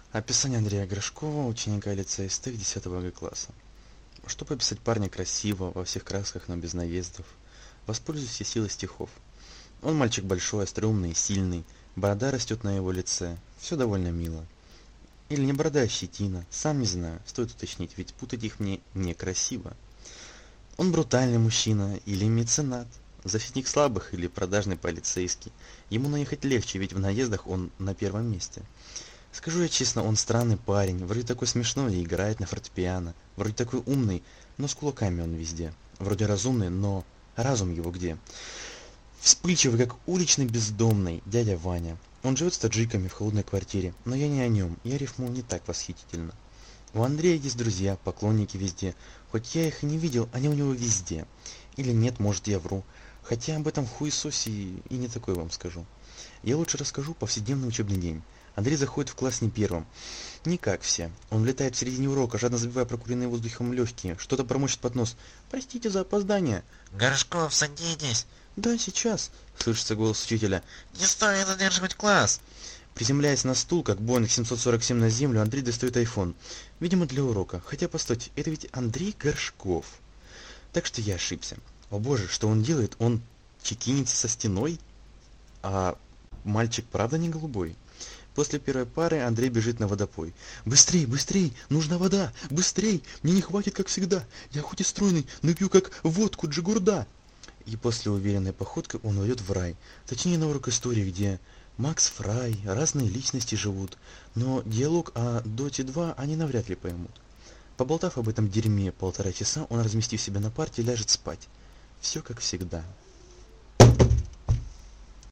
Описание Андрея Горшкова, ученика лицея СТЭК 10 класса. Чтобы описать парня красиво, во всех красках, но без наездов, воспользуюсь я силой стихов. Он мальчик большой, остроумный, сильный, борода растет на его лице, все довольно мило. Или не борода, а щетина, сам не знаю, стоит уточнить, ведь путать их мне некрасиво. Он брутальный мужчина или меценат, защитник слабых или продажный полицейский. Ему наехать легче, ведь в наездах он на первом месте. Скажу я честно, он странный парень, вроде такой смешной и играет на фортепиано, вроде такой умный, но с кулаками он везде, вроде разумный, но разум его где? Вспыльчивый, как уличный бездомный дядя Ваня. Он живет с таджиками в холодной квартире, но я не о нем, я рифмую не так восхитительно. У Андрея есть друзья, поклонники везде, хоть я их и не видел, они у него везде. Или нет, может я вру, хотя об этом хуесосе и не такой вам скажу. Я лучше расскажу повседневный учебный день. Андрей заходит в класс не первым. Не как все. Он влетает в середине урока, жадно забивая прокуренные воздухом легкие. Что-то промочит под нос. «Простите за опоздание». «Горшков, садитесь!» «Да, сейчас», — слышится голос учителя. «Не стоит задерживать класс!» Приземляясь на стул, как Боинг 747 на землю, Андрей достает айфон. Видимо, для урока. Хотя, постойте, это ведь Андрей Горшков. Так что я ошибся. О боже, что он делает? Он чекинится со стеной? А мальчик правда не голубой? После первой пары Андрей бежит на водопой. «Быстрей, быстрей! Нужна вода! Быстрей! Мне не хватит, как всегда! Я хоть и стройный, но пью как водку Джигурда!» И после уверенной походкой он уйдет в рай. Точнее, на урок истории, где Макс Фрай, разные личности живут. Но диалог о Доте 2 они навряд ли поймут. Поболтав об этом дерьме 1,5 часа, он, разместив себя на парте, ляжет спать. Все как всегда.